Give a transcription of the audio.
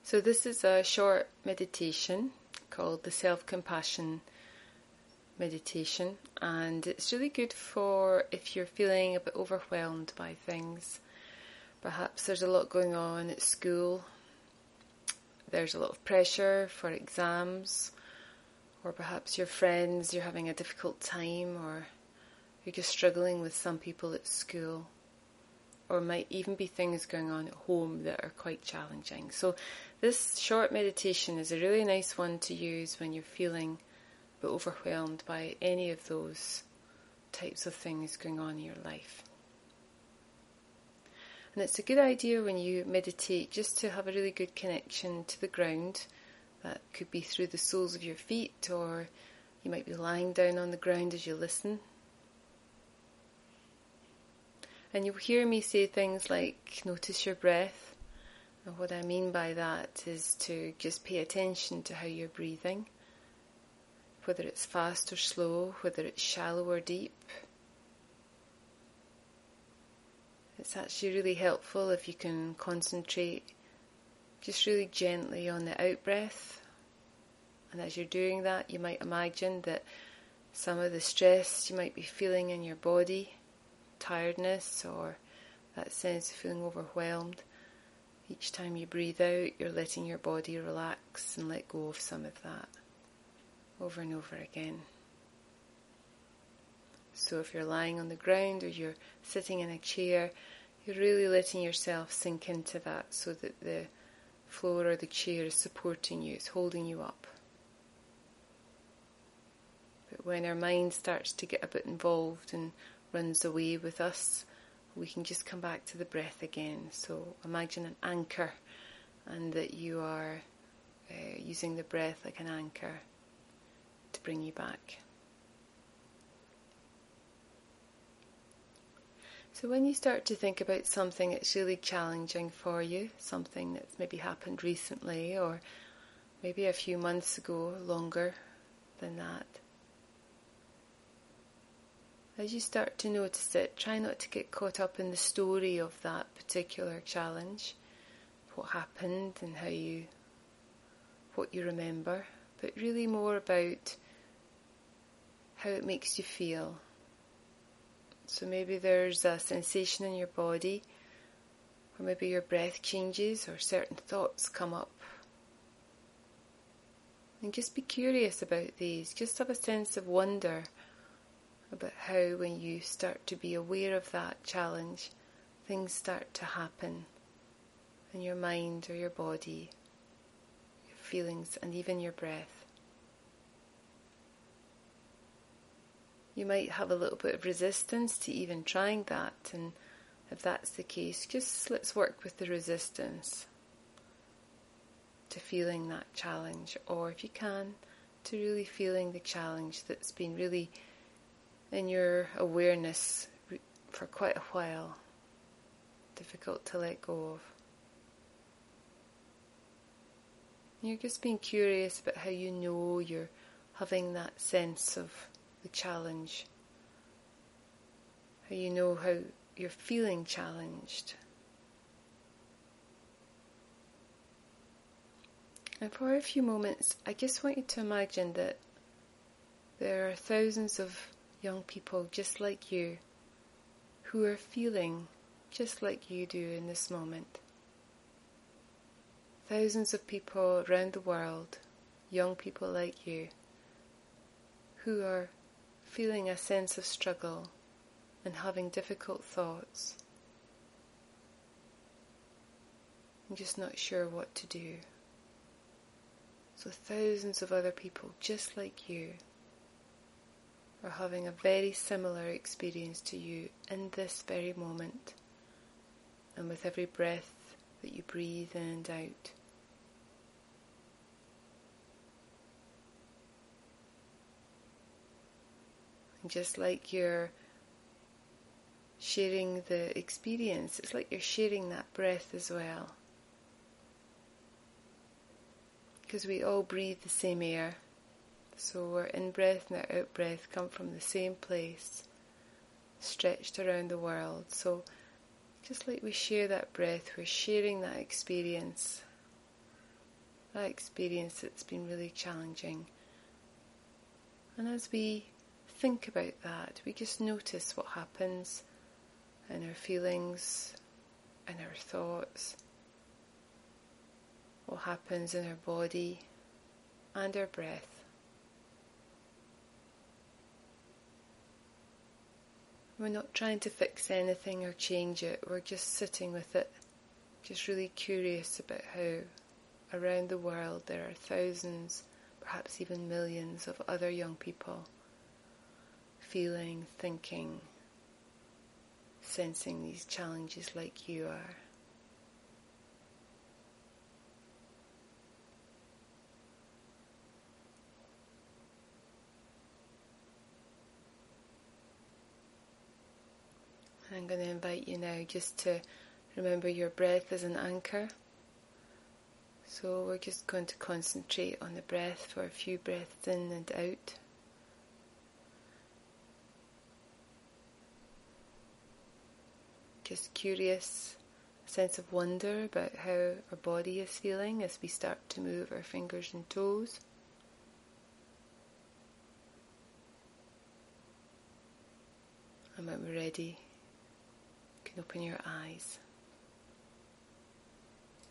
So this is a short meditation called the Self-Compassion meditation, and it's really good for if you're feeling a bit overwhelmed by things. Perhaps there's a lot going on at school, there's a lot of pressure for exams, or perhaps your friends, you're having a difficult time, or you're just struggling with some people at school, or might even be things going on at home that are quite challenging. So this short meditation is a really nice one to use when you're feeling a bit overwhelmed by any of those types of things going on in your life. And it's a good idea when you meditate just to have a really good connection to the ground. That could be through the soles of your feet, or you might be lying down on the ground as you listen. And you'll hear me say things like, notice your breath. And what I mean by that is to just pay attention to how you're breathing, whether it's fast or slow, whether it's shallow or deep. It's actually really helpful if you can concentrate just really gently on the out-breath. And as you're doing that, you might imagine that some of the stress you might be feeling in your body, tiredness or that sense of feeling overwhelmed, each time you breathe out, you're letting your body relax and let go of some of that over and over again. So if you're lying on the ground or you're sitting in a chair, you're really letting yourself sink into that so that the floor or the chair is supporting you, it's holding you up. But when our mind starts to get a bit involved and runs away with us, we can just come back to the breath again. So imagine an anchor, and that you are using the breath like an anchor to bring you back. So when you start to think about something that's really challenging for you, something that's maybe happened recently or maybe a few months ago, longer than that, as you start to notice it, try not to get caught up in the story of that particular challenge, what happened and what you remember, but really more about how it makes you feel. So maybe there's a sensation in your body, or maybe your breath changes, or certain thoughts come up. And just be curious about these. Just have a sense of wonder about how, when you start to be aware of that challenge, things start to happen in your mind or your body, your feelings, and even your breath. You might have a little bit of resistance to even trying that, and if that's the case, just let's work with the resistance to feeling that challenge, or if you can, to really feeling the challenge that's been really in your awareness for quite a while, difficult to let go of. You're just being curious about how you know you're having that sense of the challenge, how you know how you're feeling challenged. And for a few moments, I just want you to imagine that there are thousands of young people just like you who are feeling just like you do in this moment. Thousands of people around the world, young people like you, who are feeling a sense of struggle and having difficult thoughts and just not sure what to do. So thousands of other people just like you are having a very similar experience to you in this very moment, and with every breath that you breathe in and out. And just like you're sharing the experience, it's like you're sharing that breath as well. Because we all breathe the same air. So our in-breath and our out-breath come from the same place, stretched around the world. So just like we share that breath, we're sharing that experience that experience that's been really challenging. And as we think about that, we just notice what happens in our feelings, in our thoughts, what happens in our body and our breath. We're not trying to fix anything or change it, we're just sitting with it, just really curious about how around the world there are thousands, perhaps even millions of other young people feeling, thinking, sensing these challenges like you are. I'm going to invite you now just to remember your breath as an anchor. So we're just going to concentrate on the breath for a few breaths in and out. Just curious, a sense of wonder about how our body is feeling as we start to move our fingers and toes. And when we're ready, you can open your eyes.